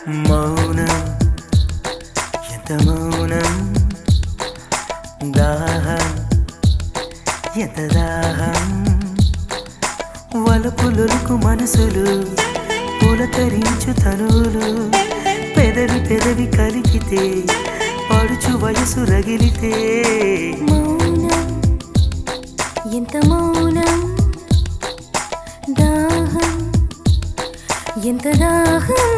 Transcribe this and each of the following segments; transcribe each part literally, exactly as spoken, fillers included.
మౌనం ఎంత మౌనం దాహం ఎంత దాహం వలపులకు మనసులు పులకరించు తనులు పెదవి పెదవి కలిగితే పడుచు వయసు రగిలితే మౌనం ఎంత మౌనం దాహం ఎంత దాహం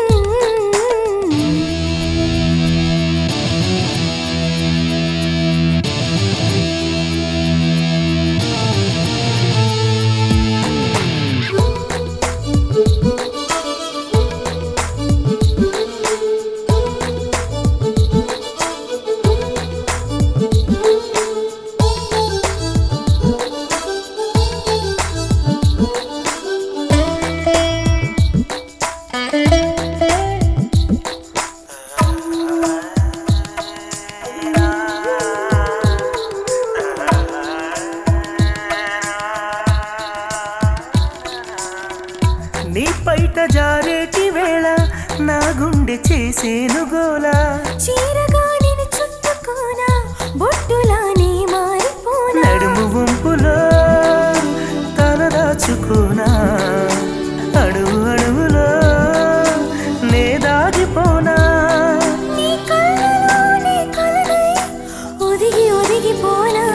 నీ పైట జారేటి వేళ నా గుండె చేసేను గోలా చీరగా నేను చుట్టుకోనా బొట్టులా నీ మారిపోనా నడుము వంపులో తల దాచుకోనా అడుగు అడుగులో నే దాగిపోనా నీ కళ్ళలో నీ కలనై ఒదిగి ఒదిగిపోనా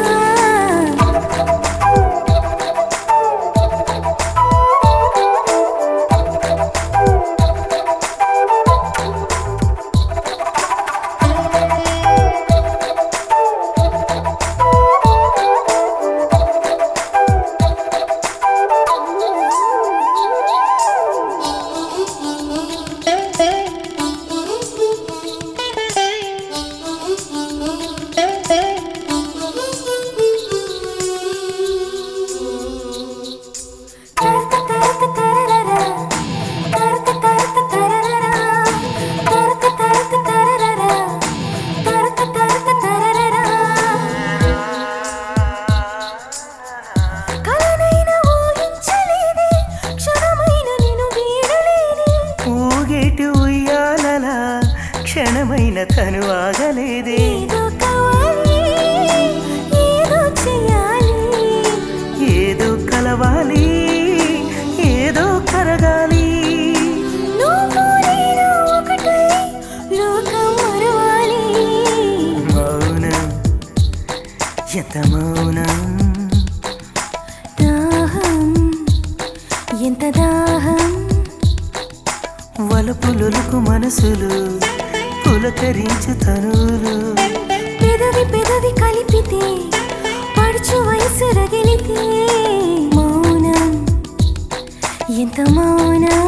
ఊగేటి ఉయ్యాలలా క్షణమైన తను ఆగలేదే ఏదో కావాలి ఏదో చేయాలి ఏదో కలవాలి ఏదో కరగాలి నువ్వు నేను ఒకటై లోకం మరవాలి మౌనం ఎంత మౌనం దాహం ఎంత దాహం వలపులకు మనసులు పులకరించు తనులు పెదవి పెదవి కలిపితే పడుచు వయసు రగిలితే మౌనం ఎంత మౌనం